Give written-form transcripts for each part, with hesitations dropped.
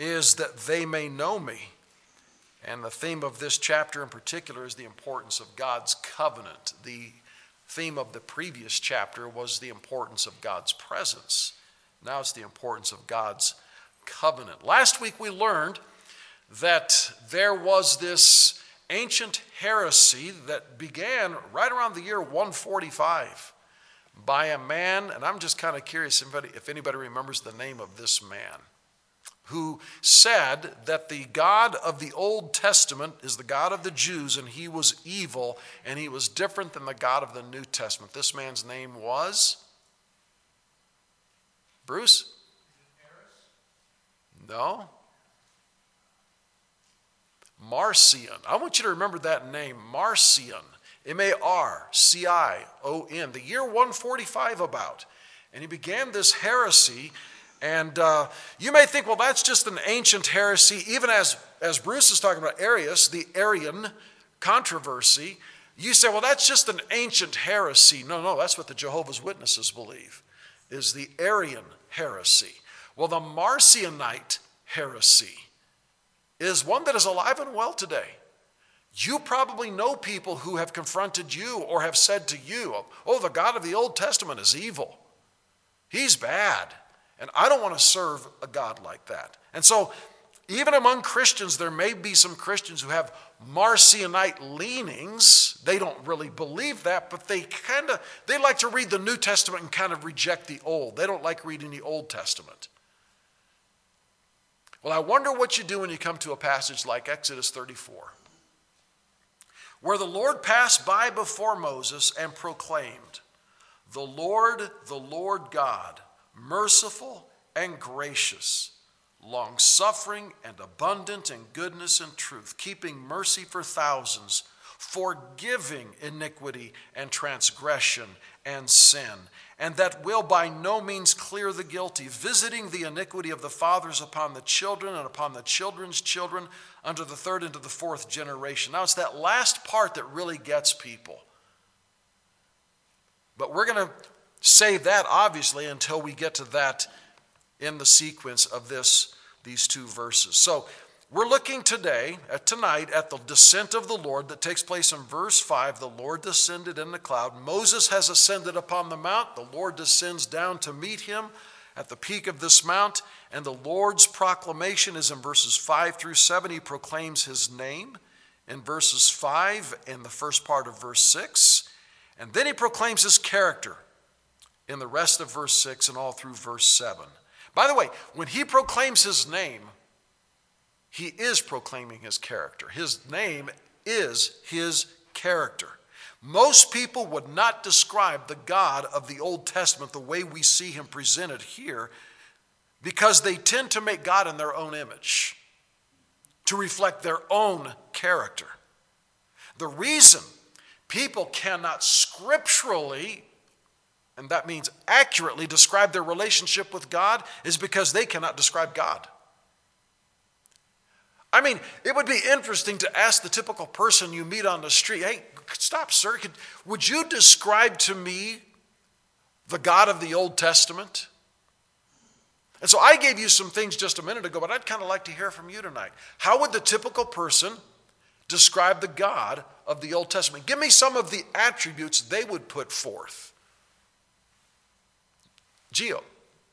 is that they may know me. And the theme of this chapter in particular is the importance of God's covenant. The theme of the previous chapter was the importance of God's presence. Now it's the importance of God's covenant. Last week we learned that there was this ancient heresy that began right around the year 145 by a man, and I'm just kind of curious if anybody remembers the name of this man, who said that the God of the Old Testament is the God of the Jews, and he was evil, and he was different than the God of the New Testament. This man's name was? Bruce? No. Marcion. I want you to remember that name, Marcion. M-A-R-C-I-O-N. The year 145 about. And he began this heresy. And you may think, well, that's just an ancient heresy. Even as Bruce is talking about Arius, the Arian controversy, you say, well, that's just an ancient heresy. No, that's what the Jehovah's Witnesses believe, is the Arian heresy. Well, the Marcionite heresy is one that is alive and well today. You probably know people who have confronted you or have said to you, oh, the God of the Old Testament is evil. He's bad. And I don't want to serve a God like that. And so even among Christians, there may be some Christians who have Marcionite leanings. They don't really believe that, but they like to read the New Testament and kind of reject the Old. They don't like reading the Old Testament. Well, I wonder what you do when you come to a passage like Exodus 34, where the Lord passed by before Moses and proclaimed, the Lord God, merciful and gracious, long-suffering and abundant in goodness and truth, keeping mercy for thousands, forgiving iniquity and transgression and sin, and that will by no means clear the guilty, visiting the iniquity of the fathers upon the children and upon the children's children unto the third and to the fourth generation. Now it's that last part that really gets people. But we're going to save that, obviously, until we get to that in the sequence of these two verses. So we're looking tonight at the descent of the Lord that takes place in verse 5. The Lord descended in the cloud. Moses has ascended upon the mount. The Lord descends down to meet him at the peak of this mount. And the Lord's proclamation is in verses 5 through 7. He proclaims his name in verses 5 and the first part of verse 6. And then he proclaims his character in the rest of verse 6 and all through verse 7. By the way, when he proclaims his name, he is proclaiming his character. His name is his character. Most people would not describe the God of the Old Testament the way we see him presented here, because they tend to make God in their own image, to reflect their own character. The reason people cannot scripturally, and that means accurately, describe their relationship with God is because they cannot describe God. I mean, it would be interesting to ask the typical person you meet on the street, hey, stop, sir, would you describe to me the God of the Old Testament? And so I gave you some things just a minute ago, but I'd kind of like to hear from you tonight. How would the typical person describe the God of the Old Testament? Give me some of the attributes they would put forth. Gio.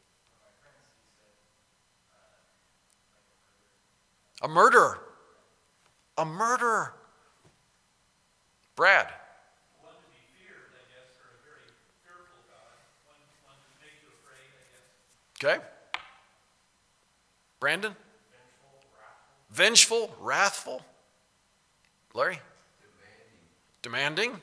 A murderer. A murderer. Brad. One to be feared, I guess, or a very fearful God. One to make you afraid, I guess. Okay. Brandon? Vengeful, Vengeful, wrathful. Larry? Demanding.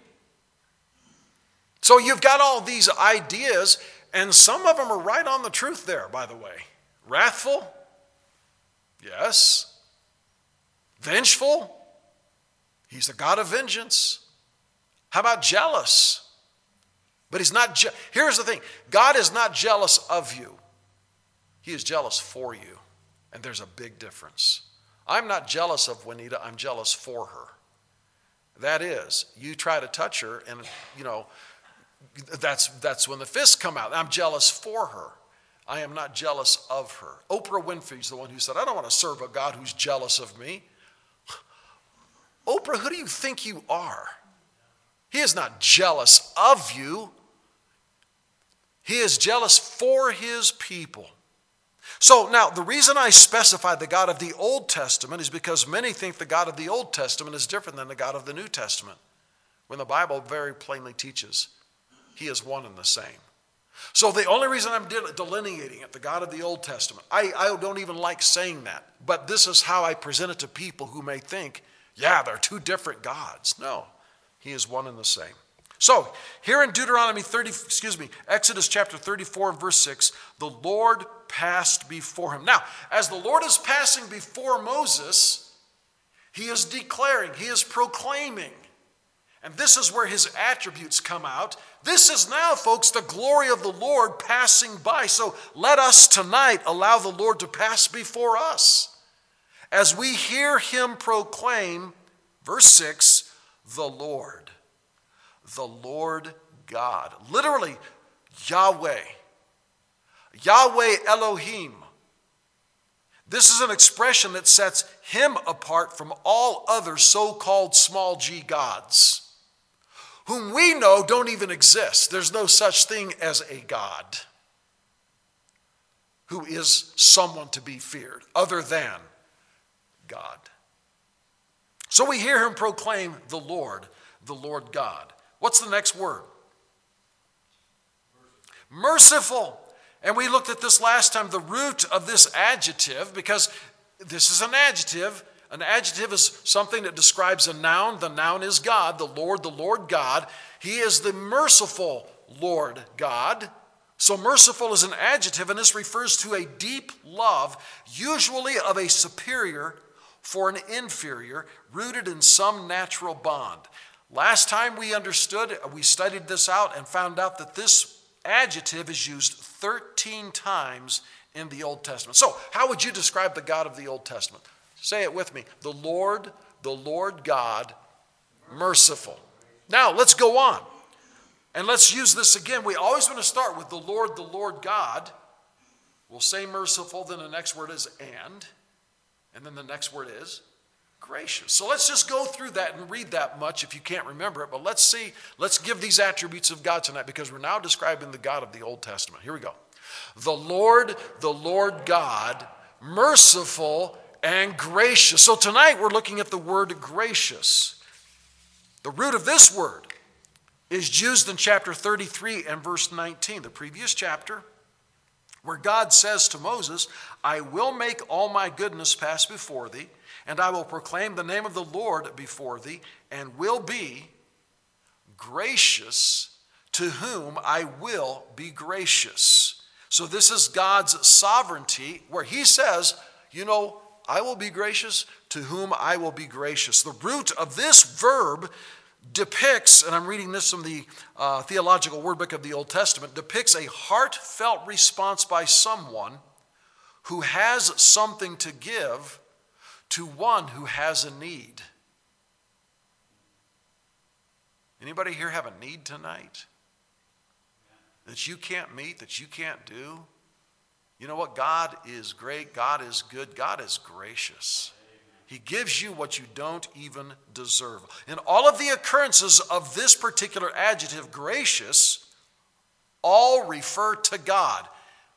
So you've got all these ideas, and some of them are right on the truth there, by the way. Wrathful? Yes. Vengeful? He's the God of vengeance. How about jealous? But he's not. Here's the thing. God is not jealous of you. He is jealous for you. And there's a big difference. I'm not jealous of Juanita. I'm jealous for her. That is, you try to touch her and, that's when the fists come out. I'm jealous for her. I am not jealous of her. Oprah Winfrey's the one who said, I don't want to serve a God who's jealous of me. Oprah, who do you think you are? He is not jealous of you. He is jealous for his people. So now, the reason I specified the God of the Old Testament is because many think the God of the Old Testament is different than the God of the New Testament, when the Bible very plainly teaches he is one and the same. So the only reason I'm delineating it, the God of the Old Testament, I don't even like saying that, but this is how I present it to people who may think, yeah, they're two different gods. No, he is one and the same. So, here in Exodus chapter 34 and verse 6, the Lord passed before him. Now, as the Lord is passing before Moses, he is declaring, he is proclaiming. And this is where his attributes come out. This is now, folks, the glory of the Lord passing by. So let us tonight allow the Lord to pass before us as we hear him proclaim, verse 6, the Lord God. Literally, Yahweh. Yahweh Elohim. This is an expression that sets him apart from all other so-called small g gods, whom we know don't even exist. There's no such thing as a God who is someone to be feared other than God. So we hear him proclaim the Lord God. What's the next word? Merciful. And we looked at this last time, the root of this adjective, because this is an adjective. An adjective is something that describes a noun. The noun is God, the Lord God. He is the merciful Lord God. So merciful is an adjective, and this refers to a deep love, usually of a superior for an inferior, rooted in some natural bond. Last time we studied this out and found out that this adjective is used 13 times in the Old Testament. So, how would you describe the God of the Old Testament? Say it with me. The Lord God, merciful. Now, let's go on. And let's use this again. We always want to start with the Lord God. We'll say merciful, then the next word is and then the next word is gracious. So let's just go through that and read that much if you can't remember it. But let's give these attributes of God tonight, because we're now describing the God of the Old Testament. Here we go. The Lord God, merciful and gracious. So tonight we're looking at the word gracious. The root of this word is used in chapter 33 and verse 19, the previous chapter, where God says to Moses, I will make all my goodness pass before thee, and I will proclaim the name of the Lord before thee, and will be gracious to whom I will be gracious. So this is God's sovereignty, where he says, I will be gracious to whom I will be gracious. The root of this verb depicts, and I'm reading this from the Theological Word Book of the Old Testament, depicts a heartfelt response by someone who has something to give to one who has a need. Anybody here have a need tonight that you can't meet, that you can't do? You know what? God is great. God is good. God is gracious. He gives you what you don't even deserve. And all of the occurrences of this particular adjective, gracious, all refer to God.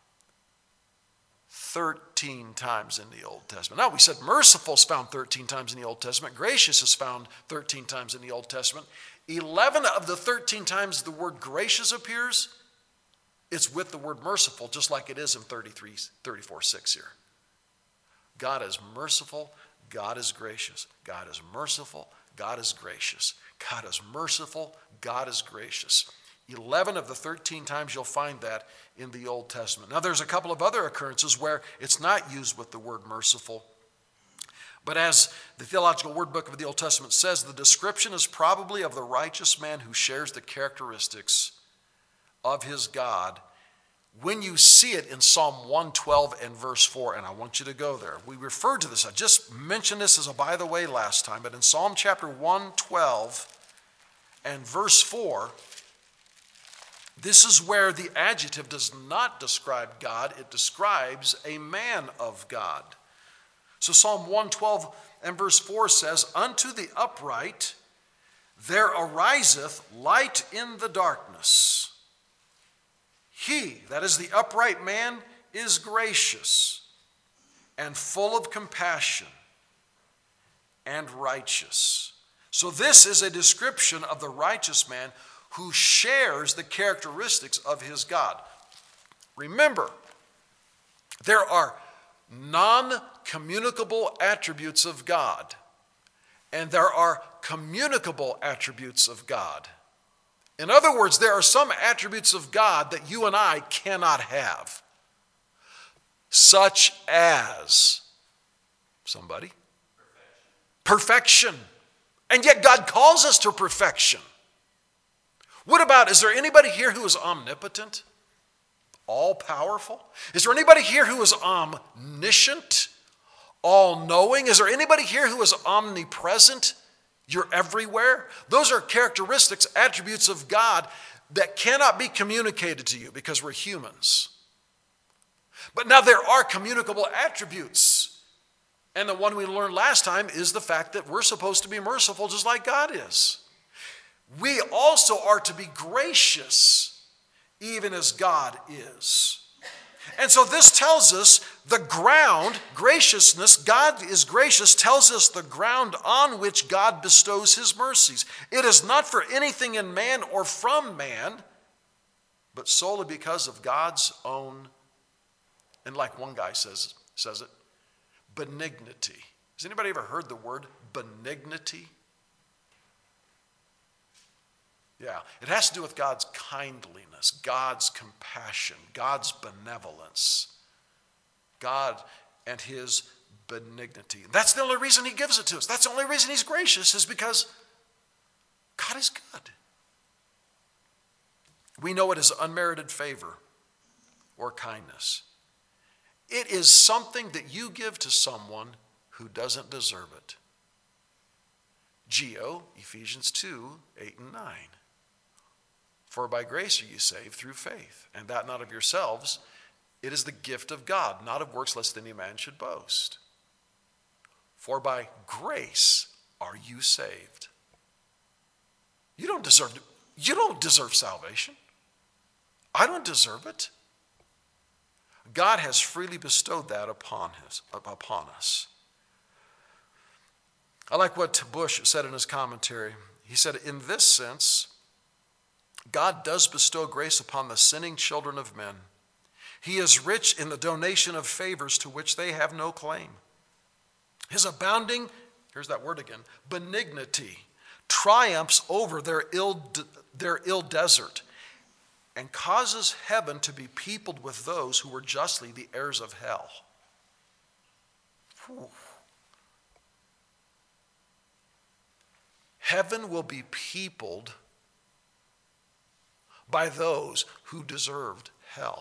13 times in the Old Testament. Now, we said merciful is found 13 times in the Old Testament. Gracious is found 13 times in the Old Testament. 11 of the 13 times the word gracious appears, it's with the word merciful, just like it is in 34:6 here. God is merciful. God is gracious. God is merciful. God is gracious. God is merciful. God is gracious. 11 of the 13 times you'll find that in the Old Testament. Now, there's a couple of other occurrences where it's not used with the word merciful. But as the Theological Word Book of the Old Testament says, the description is probably of the righteous man who shares the characteristics of his God when you see it in Psalm 112 and verse 4, and I want you to go there. We referred to this. I just mentioned this as a by the way last time, but in Psalm chapter 112 and verse 4, This is where the adjective does not describe God, it describes a man of God. So Psalm 112 and verse 4 says, "Unto the upright there ariseth light in the darkness. He," that is the upright man, "is gracious and full of compassion and righteous." So this is a description of the righteous man who shares the characteristics of his God. Remember, there are non-communicable attributes of God, and there are communicable attributes of God. In other words, there are some attributes of God that you and I cannot have, such as, somebody? Perfection. And yet God calls us to perfection. What about, is there anybody here who is omnipotent? All-powerful? Is there anybody here who is omniscient? All-knowing? Is there anybody here who is omnipresent? You're everywhere? Those are characteristics, attributes of God that cannot be communicated to you because we're humans. But now there are communicable attributes. And the one we learned last time is the fact that we're supposed to be merciful just like God is. We also are to be gracious, even as God is. And so this tells us the ground, graciousness, God is gracious, tells us the ground on which God bestows his mercies. It is not for anything in man or from man, but solely because of God's own, and like one guy says it, benignity. Has anybody ever heard the word benignity? Yeah, it has to do with God's kindliness, God's compassion, God's benevolence, God and his benignity. That's the only reason he gives it to us. That's the only reason he's gracious, is because God is good. We know it as unmerited favor or kindness. It is something that you give to someone who doesn't deserve it. Geo, Ephesians 2, 8 and 9. For by grace are you saved through faith, and that not of yourselves. It is the gift of God, not of works, lest any man should boast. For by grace are you saved. You don't deserve salvation. I don't deserve it. God has freely bestowed that upon us. I like what Bush said in his commentary. He said, in this sense, God does bestow grace upon the sinning children of men. He is rich in the donation of favors to which they have no claim. His abounding, here's that word again, benignity, triumphs over their ill desert and causes heaven to be peopled with those who were justly the heirs of hell. Whew. Heaven will be peopled by those who deserved hell.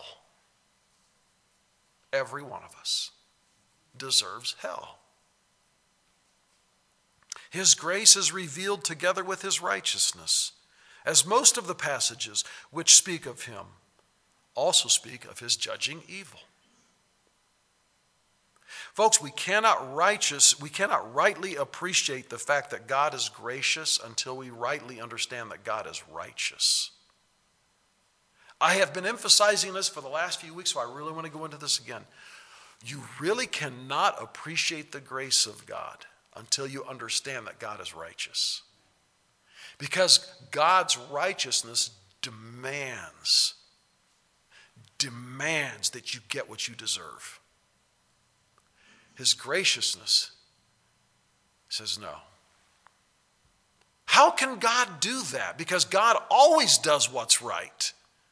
Every one of us deserves hell. His grace is revealed together with his righteousness, as most of the passages which speak of him also speak of his judging evil. Folks, we cannot rightly appreciate the fact that God is gracious until we rightly understand that God is righteous. I have been emphasizing this for the last few weeks, so I really want to go into this again. You really cannot appreciate the grace of God until you understand that God is righteous. Because God's righteousness demands that you get what you deserve. His graciousness says no. How can God do that? Because God always does what's right.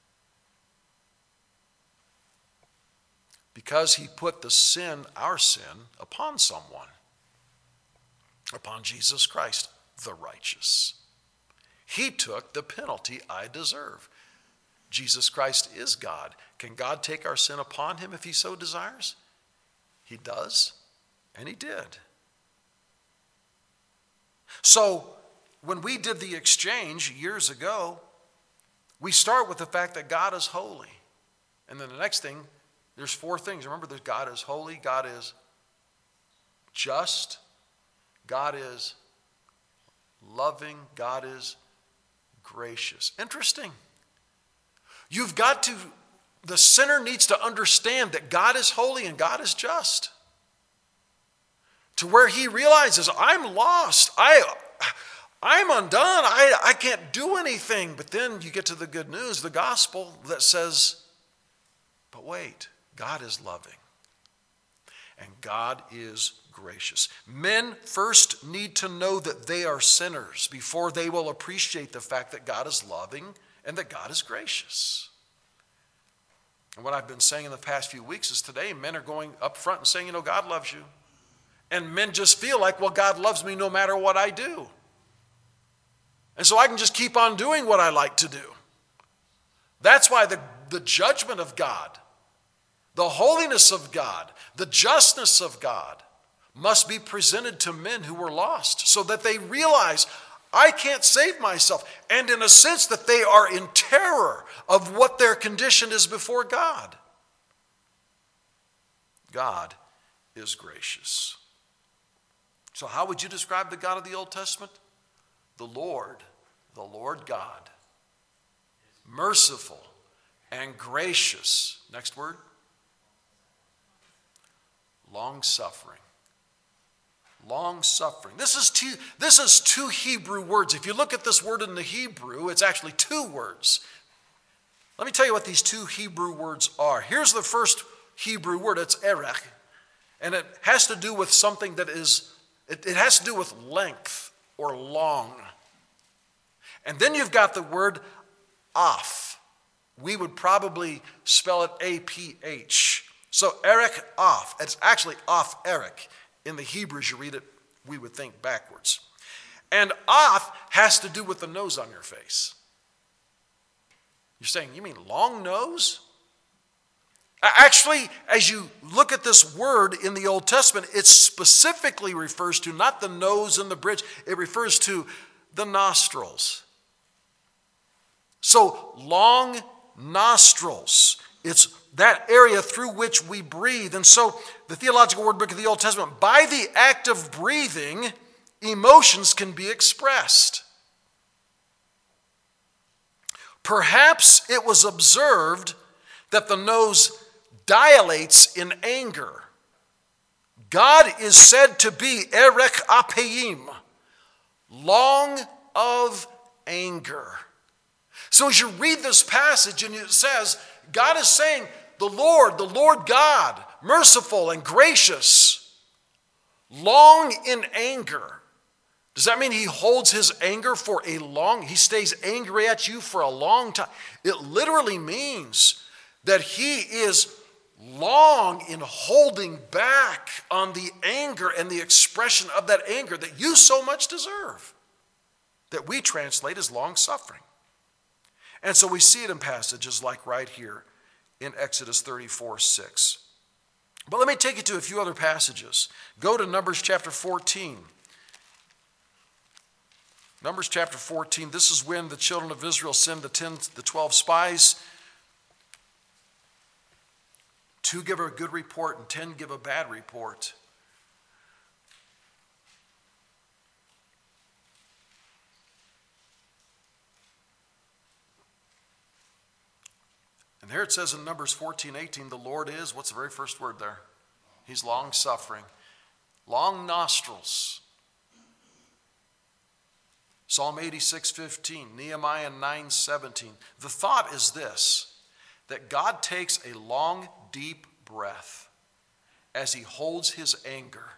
Because he put the sin, our sin, upon someone. Upon Jesus Christ, the righteous. He took the penalty I deserve. Jesus Christ is God. Can God take our sin upon him if he so desires? He does, and he did. So, when we did the exchange years ago, we start with the fact that God is holy. And then the next thing, there's four things. Remember that God is holy, God is just, God is loving, God is gracious. Interesting. The sinner needs to understand that God is holy and God is just. To where he realizes, I'm lost. I'm undone. I can't do anything. But then you get to the good news, the gospel that says, but wait, God is loving. And God is gracious. Men first need to know that they are sinners before they will appreciate the fact that God is loving and that God is gracious. And what I've been saying in the past few weeks is today men are going up front and saying, God loves you. And men just feel like, well, God loves me no matter what I do. And so I can just keep on doing what I like to do. That's why the judgment of God, the holiness of God, the justness of God must be presented to men who were lost so that they realize, I can't save myself. And in a sense that they are in terror of what their condition is before God. God is gracious. So how would you describe the God of the Old Testament? The Lord God, merciful and gracious. Next word. Long-suffering. Long-suffering. This is two Hebrew words. If you look at this word in the Hebrew, it's actually two words. Let me tell you what these two Hebrew words are. Here's the first Hebrew word. It's erech. And it has to do with something that is, it has to do with length or long. And then you've got the word aph. We would probably spell it A-P-H. So erech aph. It's actually aph erech. In the Hebrews, you read it, we would think backwards. And aph has to do with the nose on your face. You're saying, you mean long nose? Actually, as you look at this word in the Old Testament, it specifically refers to not the nose and the bridge, it refers to the nostrils. So, long nostrils. It's that area through which we breathe. And so, the Theological Word Book of the Old Testament, by the act of breathing, emotions can be expressed. Perhaps it was observed that the nose dilates in anger. God is said to be erech apeim, long of anger. So as you read this passage and it says, God is saying, the Lord God, merciful and gracious, long in anger. Does that mean he holds his anger for he stays angry at you for a long time? It literally means that he is long in holding back on the anger and the expression of that anger that you so much deserve, that we translate as long-suffering. And so we see it in passages like right here in Exodus 34:6. But let me take you to a few other passages. Go to Numbers chapter 14. Numbers chapter 14, this is when the children of Israel send the 12 spies. 2 give a good report and 10 give a bad report. And here it says in Numbers 14:18, the Lord is, what's the very first word there? He's long-suffering. Long nostrils. Psalm 86:15, Nehemiah 9:17. The thought is this, that God takes a long, deep breath as he holds his anger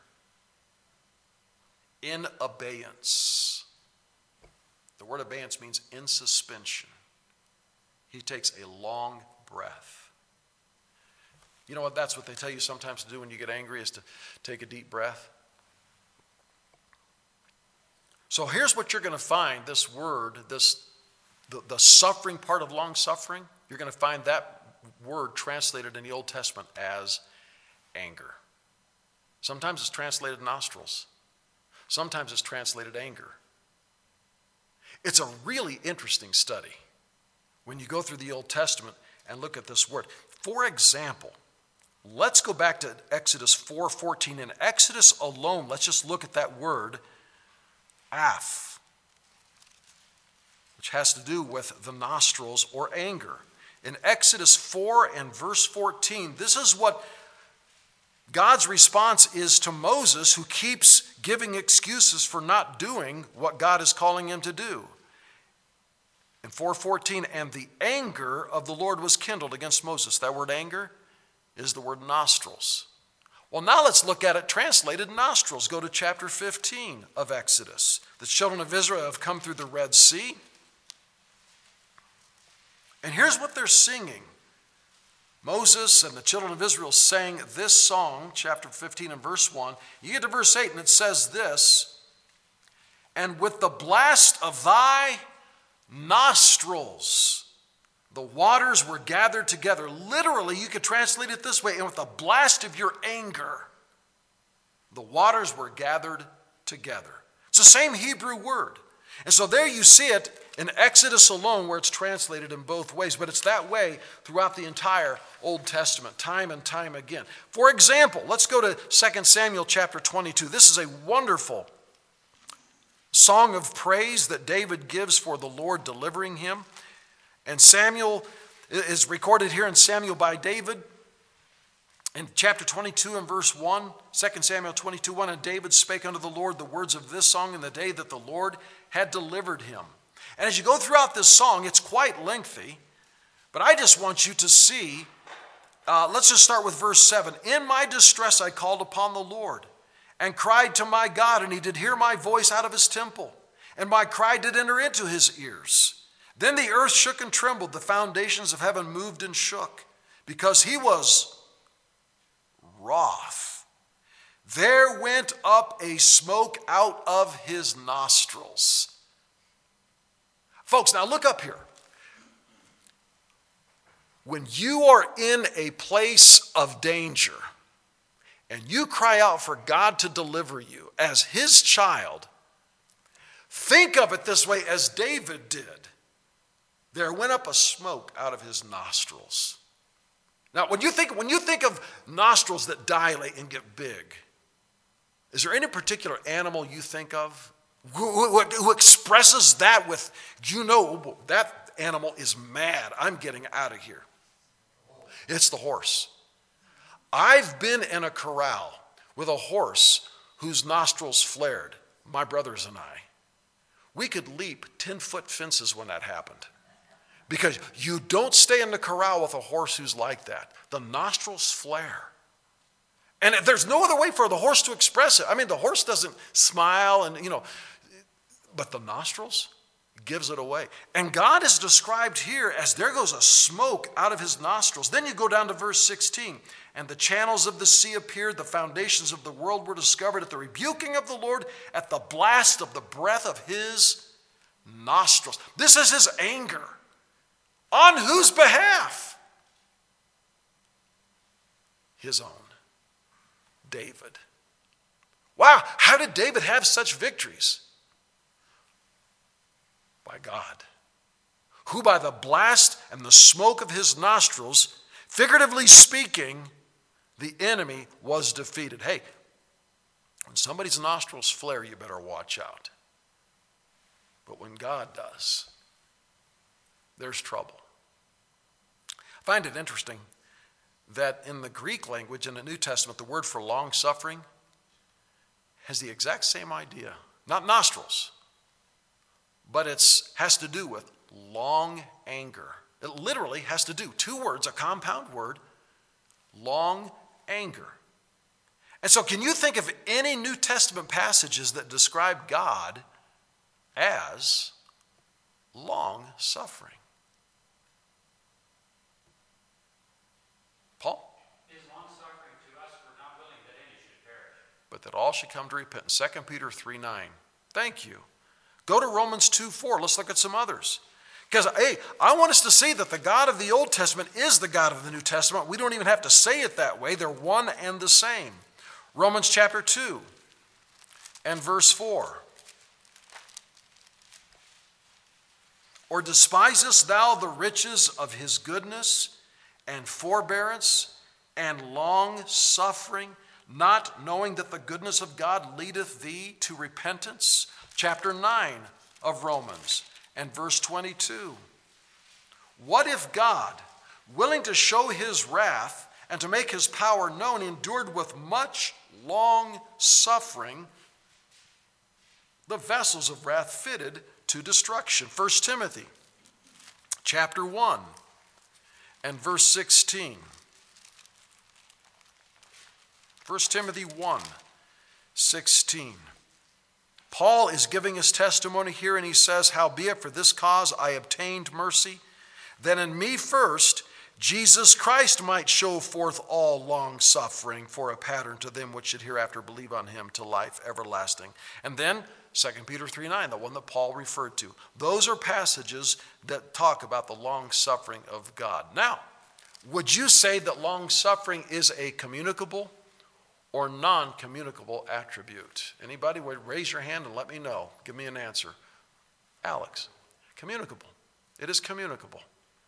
in abeyance. The word abeyance means in suspension. He takes a long breath. You know what? That's what they tell you sometimes to do when you get angry, is to take a deep breath. So here's what you're going to find, this word, the suffering part of long suffering, you're going to find that word translated in the Old Testament as anger. Sometimes it's translated nostrils. Sometimes it's translated anger. It's a really interesting study when you go through the Old Testament and look at this word. For example, let's go back to Exodus 4:14. In Exodus alone, let's just look at that word, aph, which has to do with the nostrils or anger. In Exodus 4 and verse 14, this is what God's response is to Moses, who keeps giving excuses for not doing what God is calling him to do. In 4:14, and the anger of the Lord was kindled against Moses. That word anger is the word nostrils. Well, now let's look at it translated nostrils. Go to chapter 15 of Exodus. The children of Israel have come through the Red Sea. And here's what they're singing. Moses and the children of Israel sang this song, chapter 15 and verse 1. You get to verse 8 and it says this, and with the blast of thy nostrils, the waters were gathered together. Literally, you could translate it this way, and with the blast of your anger, the waters were gathered together. It's the same Hebrew word. And so there you see it in Exodus alone where it's translated in both ways, but it's that way throughout the entire Old Testament, time and time again. For example, let's go to 2 Samuel chapter 22. This is a wonderful song of praise that David gives for the Lord delivering him. And Samuel is recorded here in Samuel by David. In chapter 22 and verse 1, 2 Samuel 22:1, and David spake unto the Lord the words of this song in the day that the Lord had delivered him. And as you go throughout this song, it's quite lengthy, but I just want you to see, let's just start with verse 7. In my distress I called upon the Lord, and cried to my God, and he did hear my voice out of his temple, and my cry did enter into his ears. Then the earth shook and trembled, the foundations of heaven moved and shook, because he was wroth. There went up a smoke out of his nostrils. Folks, now look up here. When you are in a place of danger and you cry out for God to deliver you as his child, think of it this way as David did. There went up a smoke out of his nostrils. Now, when you think of nostrils that dilate and get big, is there any particular animal you think of who expresses that with, that animal is mad, I'm getting out of here? It's the horse. I've been in a corral with a horse whose nostrils flared, my brothers and I. We could leap 10-foot fences when that happened. Because you don't stay in the corral with a horse who's like that. The nostrils flare. And there's no other way for the horse to express it. I mean, the horse doesn't smile and, but the nostrils gives it away. And God is described here as there goes a smoke out of his nostrils. Then you go down to verse 16. And the channels of the sea appeared, the foundations of the world were discovered at the rebuking of the Lord, at the blast of the breath of his nostrils. This is his anger. On whose behalf? His own. David. Wow, how did David have such victories? By God, who by the blast and the smoke of his nostrils, figuratively speaking, the enemy was defeated. Hey, when somebody's nostrils flare, you better watch out. But when God does, there's trouble. I find it interesting that in the Greek language, in the New Testament, the word for long-suffering has the exact same idea. Not nostrils, but it has to do with long anger. It literally has to do, two words, a compound word, long anger. And so can you think of any New Testament passages that describe God as long-suffering? Paul? His long-suffering to us, we're not willing that any should perish, but that all should come to repentance. 2 Peter 3:9. Thank you. Go to Romans 2:4. Let's look at some others. Because, hey, I want us to see that the God of the Old Testament is the God of the New Testament. We don't even have to say it that way. They're one and the same. Romans chapter 2 and verse 4. Or despisest thou the riches of his goodness and forbearance and long suffering, not knowing that the goodness of God leadeth thee to repentance? Chapter 9 of Romans and verse 22. What if God, willing to show his wrath and to make his power known, endured with much long suffering the vessels of wrath fitted to destruction? 1 Timothy chapter 1 and verse 16. 1 Timothy 1, 16. Paul is giving his testimony here, and he says, howbeit for this cause I obtained mercy, that in me first Jesus Christ might show forth all long suffering for a pattern to them which should hereafter believe on him to life everlasting. And then 2 Peter 3:9, the one that Paul referred to. Those are passages that talk about the long suffering of God. Now, would you say that long suffering is a communicable or non-communicable attribute? Anybody would raise your hand and let me know. Give me an answer. Alex, communicable. It is communicable.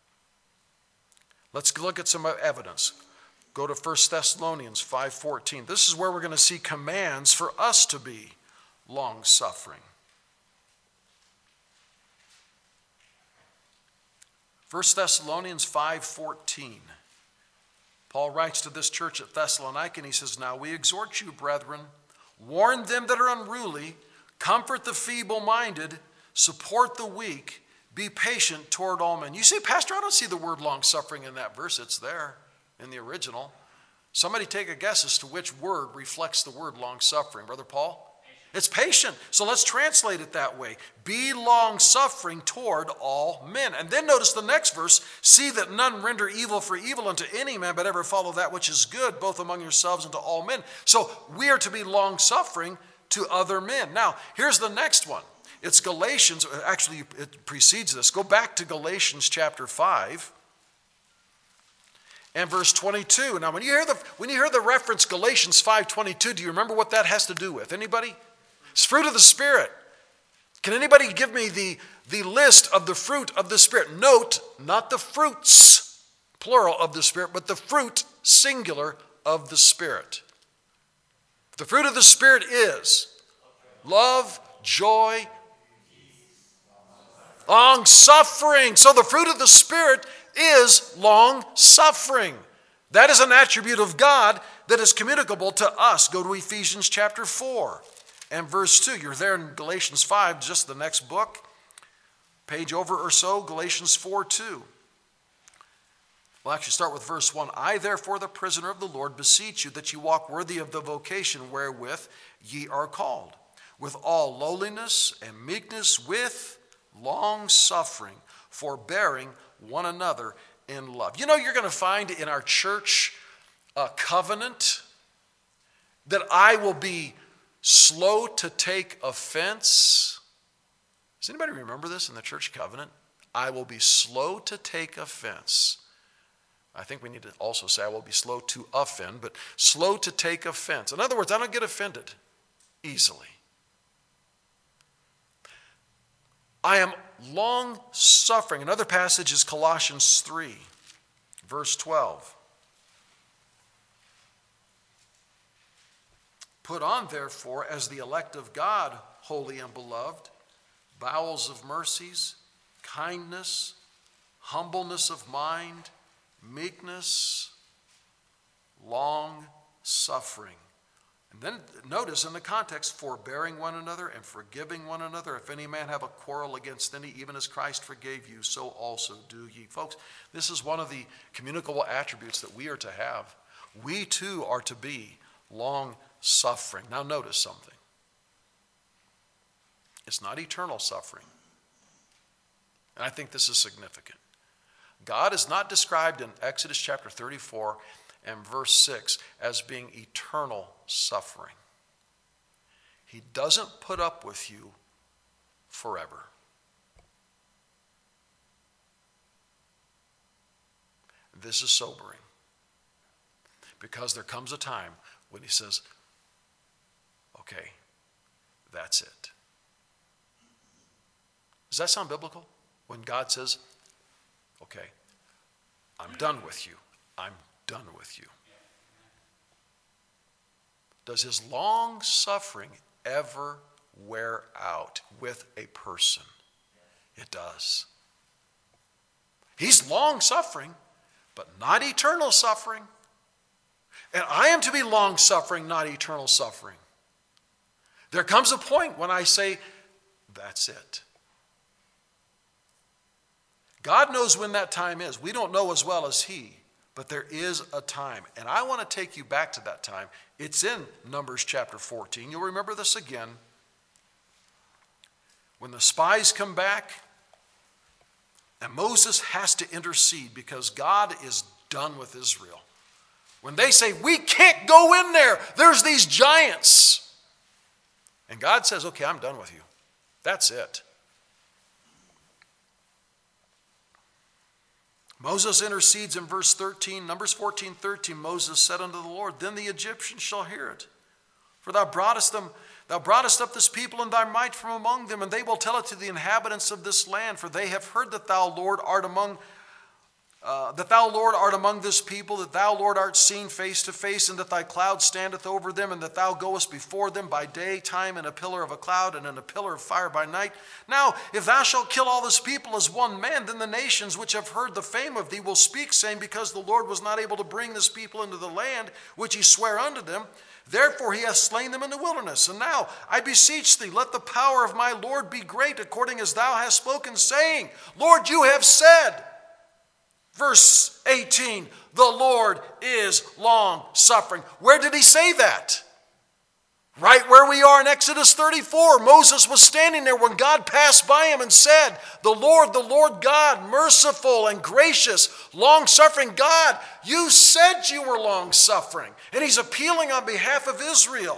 Let's look at some evidence. Go to 1 Thessalonians 5:14. This is where we're going to see commands for us to be long-suffering. 1 Thessalonians 5:14. Paul writes to this church at Thessalonica, and he says, now we exhort you, brethren, warn them that are unruly, comfort the feeble-minded, support the weak, be patient toward all men. You say, Pastor, I don't see the word long-suffering in that verse. It's there in the original. Somebody take a guess as to which word reflects the word long-suffering. Brother Paul? It's patient. So let's translate it that way. Be long-suffering toward all men. And then notice the next verse. See that none render evil for evil unto any man, but ever follow that which is good, both among yourselves and to all men. So we are to be long-suffering to other men. Now, here's the next one. It's Galatians. Actually, it precedes this. Go back to Galatians chapter 5 and verse 22. Now, when you hear the reference Galatians 5:22, do you remember what that has to do with? Anybody? It's fruit of the Spirit. Can anybody give me the list of the fruit of the Spirit? Note, not the fruits, plural, of the Spirit, but the fruit, singular, of the Spirit. The fruit of the Spirit is love, joy, long-suffering. So the fruit of the Spirit is long-suffering. That is an attribute of God that is communicable to us. Go to Ephesians chapter 4. And verse 2, you're there in Galatians 5, just the next book, page over or so, Galatians 4:2. We'll actually start with verse 1. I, therefore, the prisoner of the Lord, beseech you that you walk worthy of the vocation wherewith ye are called, with all lowliness and meekness, with long suffering, forbearing one another in love. You know, you're going to find in our church a covenant that I will be slow to take offense. Does anybody remember this in the church covenant? I will be slow to take offense. I think we need to also say I will be slow to offend, but slow to take offense. In other words, I don't get offended easily. I am long suffering. Another passage is Colossians 3, verse 12. Put on, therefore, as the elect of God, holy and beloved, bowels of mercies, kindness, humbleness of mind, meekness, long suffering. And then notice in the context, forbearing one another and forgiving one another. If any man have a quarrel against any, even as Christ forgave you, so also do ye. Folks, this is one of the communicable attributes that we are to have. We too are to be long suffering. Now notice something. It's not eternal suffering. And I think this is significant. God is not described in Exodus chapter 34 and verse 6 as being eternal suffering. He doesn't put up with you forever. This is sobering, because there comes a time when he says, okay, that's it. Does that sound biblical? when God says, okay, I'm done with you. I'm done with you. Does his long suffering ever wear out with a person? It does. He's long suffering, but not eternal suffering. And I am to be long suffering, not eternal suffering. There comes a point when I say, that's it. God knows when that time is. We don't know as well as he, but there is a time. And I want to take you back to that time. It's in Numbers chapter 14. You'll remember this again. When the spies come back, and Moses has to intercede because God is done with Israel. When they say, we can't go in there, there's these giants. And God says, okay, I'm done with you. That's it. Moses intercedes in verse 13. Numbers 14:13, Moses said unto the Lord, then the Egyptians shall hear it. For thou broughtest up this people in thy might from among them, and they will tell it to the inhabitants of this land. For they have heard that thou, Lord, art among this people, that thou, Lord, art seen face to face, and that thy cloud standeth over them, and that thou goest before them by day time in a pillar of a cloud and in a pillar of fire by night. Now, if thou shalt kill all this people as one man, then the nations which have heard the fame of thee will speak, saying, because the Lord was not able to bring this people into the land which he sware unto them, therefore he hath slain them in the wilderness. And now, I beseech thee, let the power of my Lord be great, according as thou hast spoken, saying, Lord, you have said. Verse 18, the Lord is long suffering. Where did he say that? Right where we are in Exodus 34. Moses was standing there when God passed by him and said, the Lord God, merciful and gracious, long-suffering God, you said you were long-suffering. And he's appealing on behalf of Israel.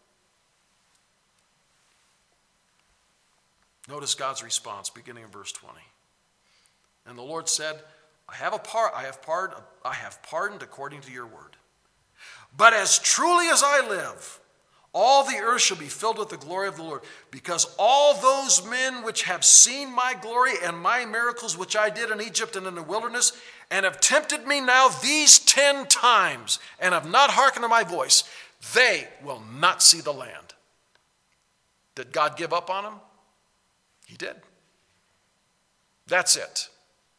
Notice God's response, beginning in verse 20. And the Lord said, I have pardoned according to your word. But as truly as I live, all the earth shall be filled with the glory of the Lord, because all those men which have seen my glory and my miracles which I did in Egypt and in the wilderness, and have tempted me now these 10 times, and have not hearkened to my voice, they will not see the land. Did God give up on them? He did. That's it.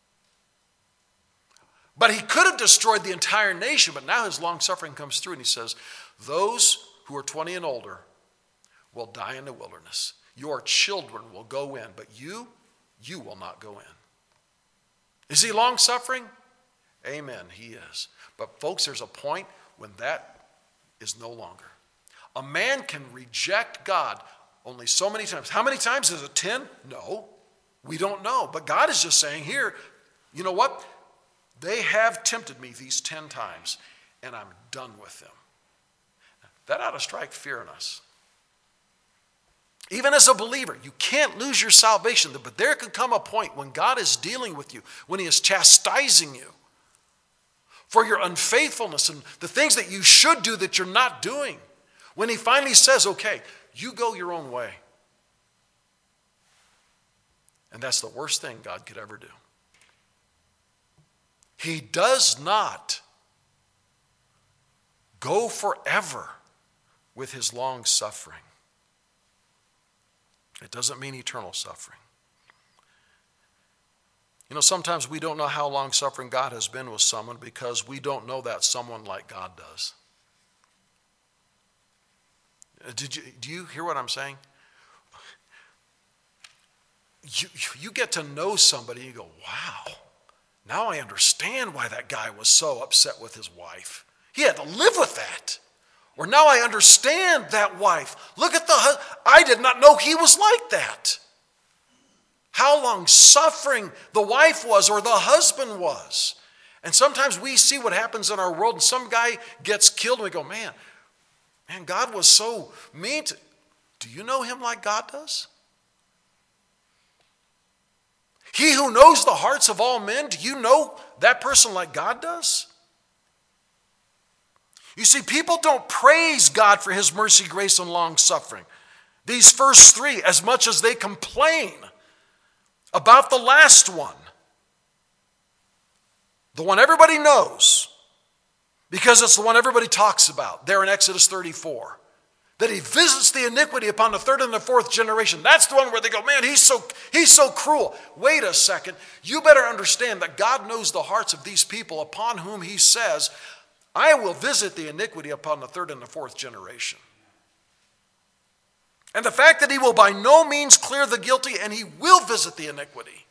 But he could have destroyed the entire nation, but now his long suffering comes through and he says, those who are 20 and older will die in the wilderness. Your children will go in, but you will not go in. Is he long suffering? Amen, he is. But folks, there's a point when that is no longer. A man can reject God only so many times. How many times? Is it 10? No, we don't know. But God is just saying here, you know what? They have tempted me these 10 times, and I'm done with them. That ought to strike fear in us. Even as a believer, you can't lose your salvation, but there could come a point when God is dealing with you, when he is chastising you for your unfaithfulness and the things that you should do that you're not doing. When he finally says, okay, you go your own way. And that's the worst thing God could ever do. He does not go forever with his long suffering. It doesn't mean eternal suffering. You know, sometimes we don't know how long suffering God has been with someone because we don't know that someone like God does. Do you hear what I'm saying? You get to know somebody and you go, wow. Now I understand why that guy was so upset with his wife. He had to live with that. Or now I understand that wife. Look at I did not know he was like that. How long suffering the wife was or the husband was. And sometimes we see what happens in our world and some guy gets killed and we go, man, God was so mean. Do you know him like God does? He who knows the hearts of all men, do you know that person like God does? You see, people don't praise God for his mercy, grace, and long suffering. These first 3, as much as they complain about the last one, the one everybody knows, because it's the one everybody talks about there in Exodus 34, that he visits the iniquity upon the third and the fourth generation. That's the one where they go, man, he's so cruel. Wait a second. You better understand that God knows the hearts of these people upon whom he says, I will visit the iniquity upon the third and the fourth generation. And the fact that he will by no means clear the guilty, and he will visit the iniquity.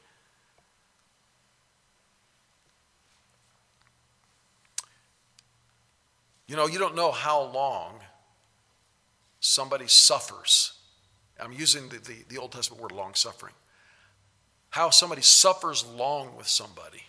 You know, you don't know how long somebody suffers. I'm using the Old Testament word long suffering. How somebody suffers long with somebody.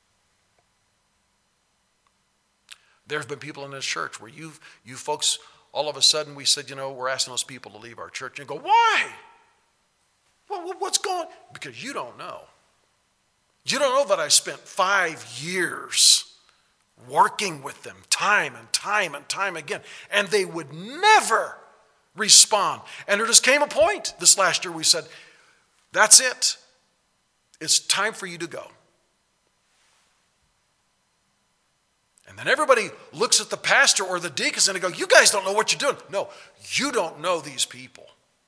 There have been people in this church where you folks, all of a sudden we said, you know, we're asking those people to leave our church. And you go, why? What's going on? Because you don't know. You don't know that I spent 5 years working with them time and time and time again. And they would never respond. And there just came a point this last year we said, that's it. It's time for you to go. And then everybody looks at the pastor or the deacons and they go, you guys don't know what you're doing. No, you don't know these people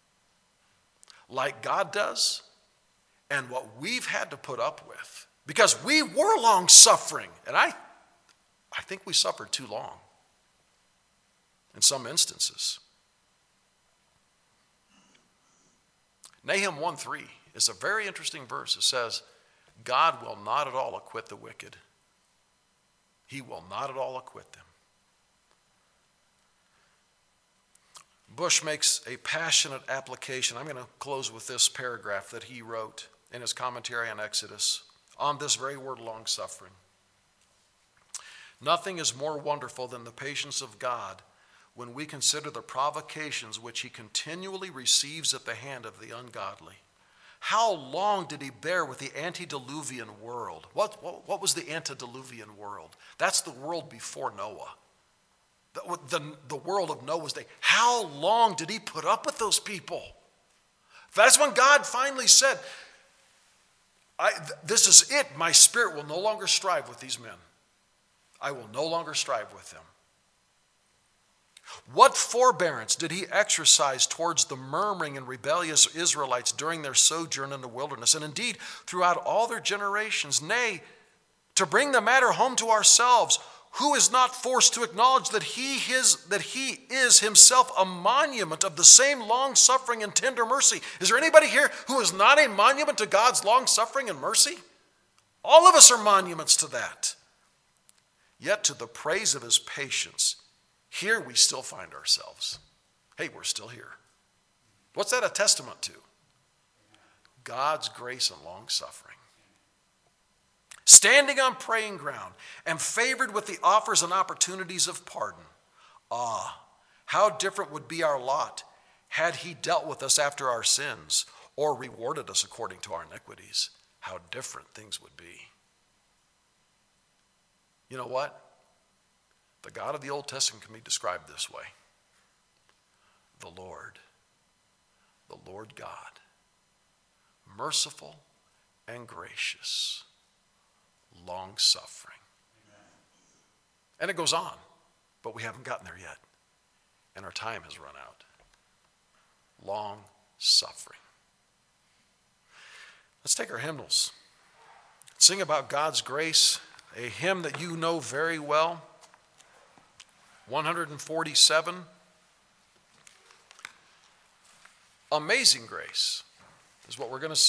like God does and what we've had to put up with. Because we were long suffering. And I think we suffered too long in some instances. Nahum 1:3 is a very interesting verse. It says, God will not at all acquit the wicked. He will not at all acquit them. Bush makes a passionate application. I'm going to close with this paragraph that he wrote in his commentary on Exodus on this very word long suffering. Nothing is more wonderful than the patience of God when we consider the provocations which he continually receives at the hand of the ungodly. How long did he bear with the antediluvian world? What was the antediluvian world? That's the world before Noah. The world of Noah's day. How long did he put up with those people? That's when God finally said, this is it. My spirit will no longer strive with these men. I will no longer strive with them. What forbearance did he exercise towards the murmuring and rebellious Israelites during their sojourn in the wilderness, and indeed throughout all their generations? Nay, to bring the matter home to ourselves, who is not forced to acknowledge that he is himself a monument of the same long-suffering and tender mercy? Is there anybody here who is not a monument to God's long-suffering and mercy? All of us are monuments to that. Yet to the praise of his patience, here we still find ourselves. Hey, we're still here. What's that a testament to? God's grace and long-suffering. Standing on praying ground and favored with the offers and opportunities of pardon. Ah, how different would be our lot had he dealt with us after our sins or rewarded us according to our iniquities. How different things would be. You know what? The God of the Old Testament can be described this way. The Lord God, merciful and gracious, long-suffering. And it goes on, but we haven't gotten there yet. And our time has run out. Long-suffering. Let's take our hymnals. Sing about God's grace, a hymn that you know very well. 147. Amazing Grace is what we're going to sing.